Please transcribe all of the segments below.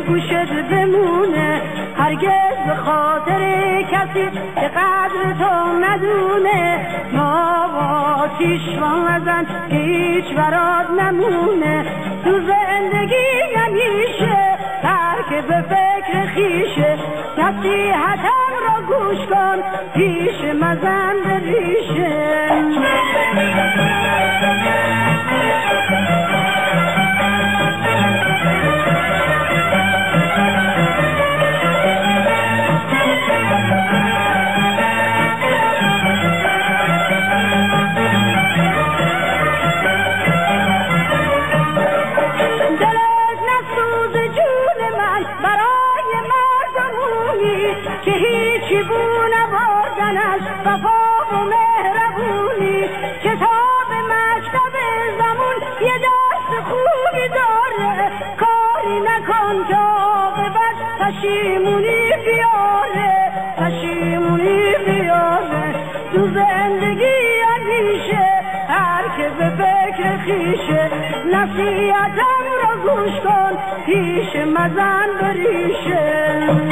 گوشت بمونه، هرگز به خاطر کسی که قدر تو ندونه. ما آتیش نزن که هیچ برات نمونه، تو زندگی همیشه ترک به فکر خیشه. نصیحتم را گوش کن پیش مزن به ریشه. که هیچی بو نبردن از وفا و مهربونی، کتاب مکتب زمون یه درس خوبی داره، کاری نکن که عاقبت پشیمونی بیاره، پشیمونی بیاره. تو زندگی همیشه هر که به فکر خیشه، نصیحتم را گوش کن پیش مزن به ریشه.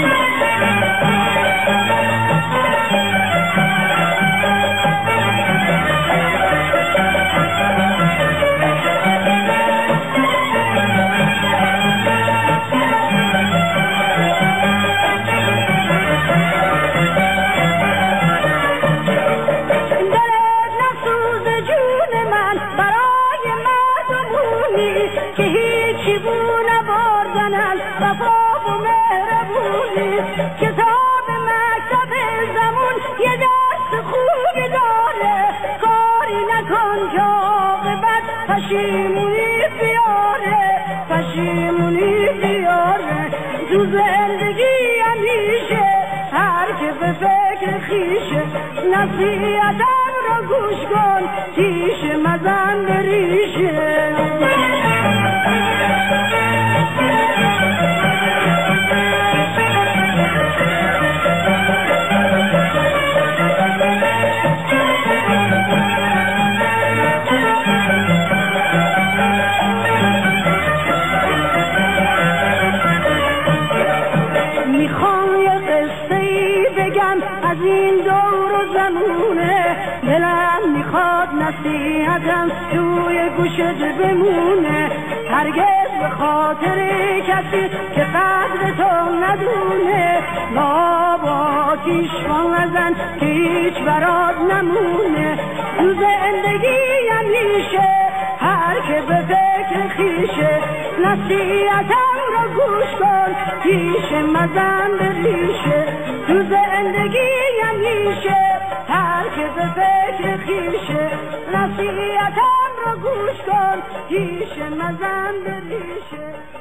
که هیچی بو نبردن از وفا و مهربونی، کتاب مکتب زمون یه درس خوبی داره، کاری نکن که عاقبت پشیمونی بیاره، پشیمونی بیاره. تو زندگی همیشه هر که به فکر خیشه، نصیحتم را گوش کن پیش مزن به ریشه. میخوام یه قصه‌ای بگم از این دور و زمونه، دلم میخواد نصیحتم توی گوشت بمونه، هرگز به خاطر کسی که قدر تو ندونه. ما با آتیش نزن که هیچ برات نمونه، تو زندگی همیشه هر که به فکر خیشه، نصیحتم را گوش کن پیش مزن به ریشه. تو زندگی همیشه هر که به فکر خیشه، نصیحتم را گوش کن پیش مزن به ریشه.